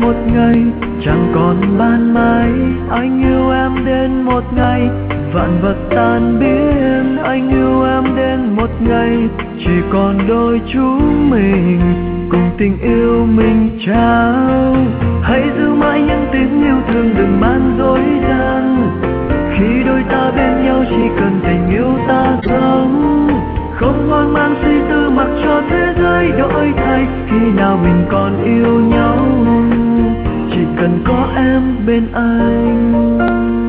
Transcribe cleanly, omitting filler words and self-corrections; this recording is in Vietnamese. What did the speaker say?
một ngày chẳng còn ban mai. Anh yêu em đến một ngày vạn vật tan biến. Anh yêu em đến một ngày chỉ còn đôi chúng mình cùng tình yêu mình trao. Hãy giữ mãi những tiếng yêu thương đừng mang dối gian. Khi đôi ta bên nhau chỉ cần tình yêu ta sống. Không hoang mang suy tư mặc cho thế giới đổi thay. Khi nào mình còn yêu nhau chỉ cần có em bên anh.